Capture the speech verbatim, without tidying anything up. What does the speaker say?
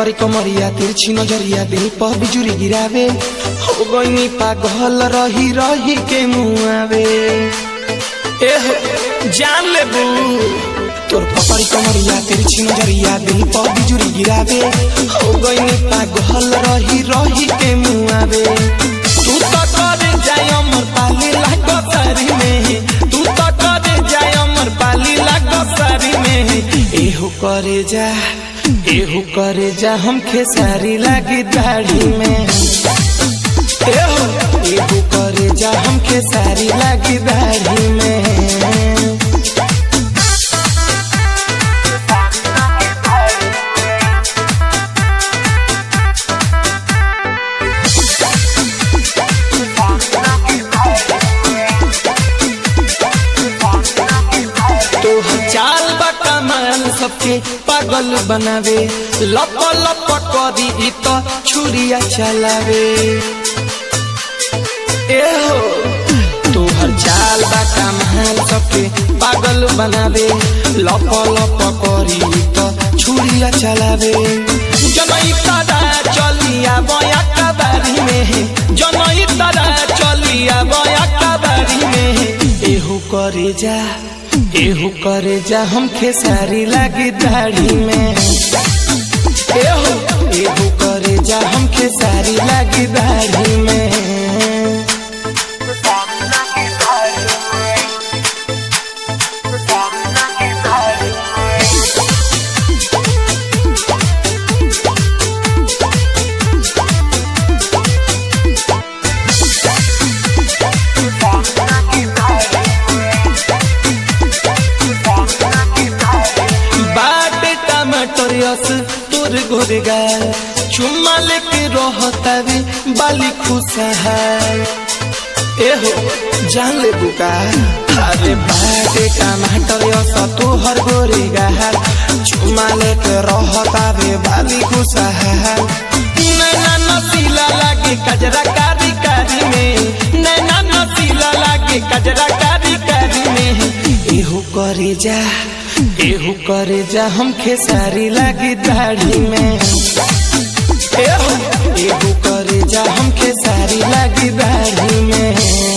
पतरी कमरिया तिरछी नजरिया दिल पर बिजुरी गिरावे हो गईनी पागल रही रही के मुआवे एह जान लेबू तोर पतरी कमरिया तिरछी नजरिया दिल पर बिजुरी गिरावे हो गईनी पागल रही रही के मुआवे तू तो करे जाय अमर पाली लागो सारी में तू तो करे जाय अमर पाली लागो सारी में एहू करे जा एहू करे जा हम खेसारी लागी दाढ़ी में एहू एहू करे जा हम खेसारी लागी दाढ़ी में चाल बा कमाल सबके पागल बनावे लप लप करी तो छुरिया चलावे एहो तोहर चाल बा कमाल सबके पागल बनावे लप लप करी तो छुरिया चलावे जनई तारा चलिया बया कबारी में जनई तारा चलिया बया कबारी में एहू करे जा एहू करे जा हम खेसारी लागी दाढ़ी में एहू एहू करे जा हम खेसारी लागी दाढ़ी में तोर गोरेगा चुम्मा लेके रहतावे बाली खुशहाल एहो जान ले बुका अरे बाटे टमाटर यस तोहर गोरेगा चुम्मा लेके रहतावे बाली खुशहाल नैना नसीला लागे कजरा कारी कारी में नैना नसीला लागे कजरा कारी कारी में एहो करे जा एहू करे जा हम खेसारी लागी दाढ़ी में एहू एहू करे जा हम खेसारी लागी दाढ़ी में।